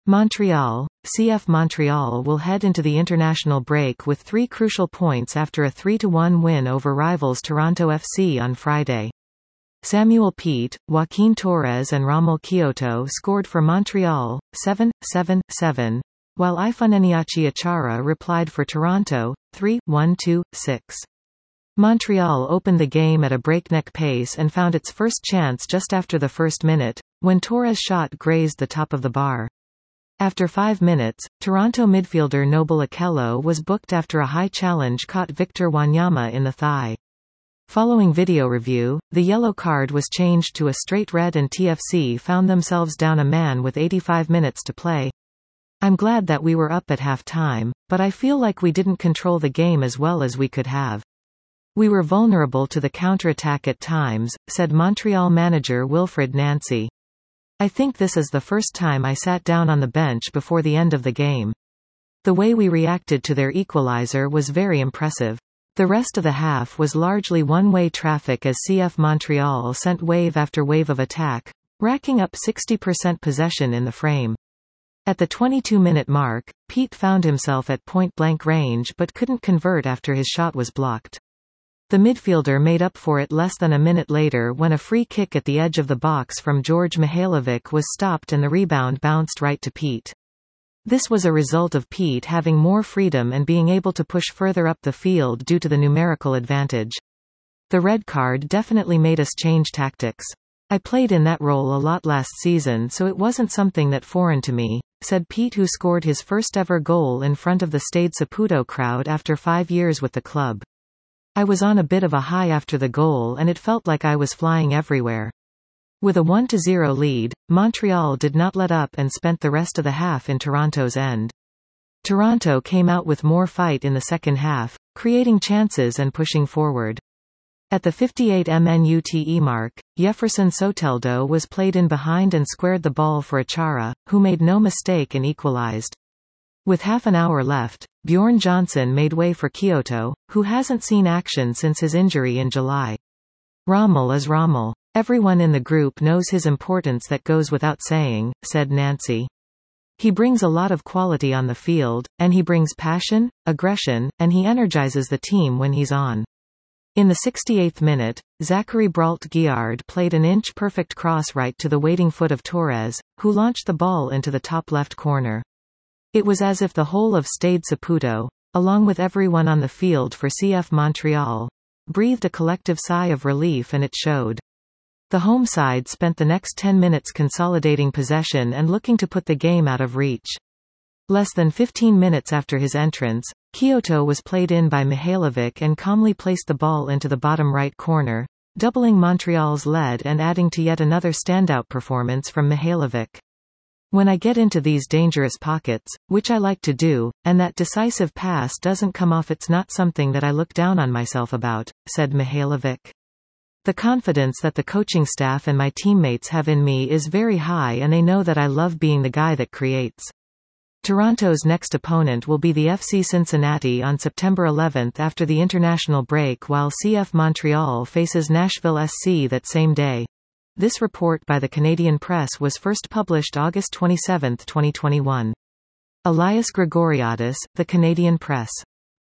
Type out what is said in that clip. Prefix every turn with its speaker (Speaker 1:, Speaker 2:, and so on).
Speaker 1: Montreal. CF Montreal will head into the international break with 3 crucial points after a 3-1 win over rivals Toronto FC on Friday. Samuel Pete, Joaquin Torres and Rommel Kyoto scored for Montreal, 7-7-7, while Ifeanyi Achara replied for Toronto, 3-1-2-6. Montreal opened the game at a breakneck pace and found its first chance just after the first minute, when Torres' shot grazed the top of the bar. After 5 minutes, Toronto midfielder Noble Okello was booked after a high challenge caught Victor Wanyama in the thigh. Following video review, the yellow card was changed to a straight red and TFC found themselves down a man with 85 minutes to play. I'm glad that we were up at half-time, but I feel like we didn't control the game as well as we could have. We were vulnerable to the counterattack at times, said Montreal manager Wilfried Nancy. I think this is the first time I sat down on the bench before the end of the game. The way we reacted to their equalizer was very impressive. The rest of the half was largely one-way traffic as CF Montreal sent wave after wave of attack, racking up 60% possession in the frame. At the 22-minute mark, Pete found himself at point-blank range but couldn't convert after his shot was blocked. The midfielder made up for it less than a minute later when a free kick at the edge of the box from George Mihailovic was stopped and the rebound bounced right to Pete. This was a result of Pete having more freedom and being able to push further up the field due to the numerical advantage. The red card definitely made us change tactics. I played in that role a lot last season, so it wasn't something that foreign to me, said Pete, who scored his first ever goal in front of the Stade Saputo crowd after 5 years with the club. I was on a bit of a high after the goal and it felt like I was flying everywhere. With a 1-0 lead, Montreal did not let up and spent the rest of the half in Toronto's end. Toronto came out with more fight in the second half, creating chances and pushing forward. At the 58 minute mark, Jefferson Soteldo was played in behind and squared the ball for Achara, who made no mistake and equalized. With half an hour left, Bjorn Johnson made way for Kyoto, who hasn't seen action since his injury in July. Rommel is Rommel. Everyone in the group knows his importance, that goes without saying, said Nancy. He brings a lot of quality on the field, and he brings passion, aggression, and he energizes the team when he's on. In the 68th minute, Zachary Brault-Guillard played an inch-perfect cross right to the waiting foot of Torres, who launched the ball into the top left corner. It was as if the whole of Stade Saputo, along with everyone on the field for CF Montreal, breathed a collective sigh of relief, and it showed. The home side spent the next 10 minutes consolidating possession and looking to put the game out of reach. Less than 15 minutes after his entrance, Kyoto was played in by Mihailovic and calmly placed the ball into the bottom right corner, doubling Montreal's lead and adding to yet another standout performance from Mihailovic. When I get into these dangerous pockets, which I like to do, and that decisive pass doesn't come off, it's not something that I look down on myself about, said Mihailovic. The confidence that the coaching staff and my teammates have in me is very high, and they know that I love being the guy that creates. Toronto's next opponent will be the FC Cincinnati on September 11 after the international break, while CF Montreal faces Nashville SC that same day. This report by the Canadian Press was first published August 27, 2021. Elias Gregoriadis, The Canadian Press.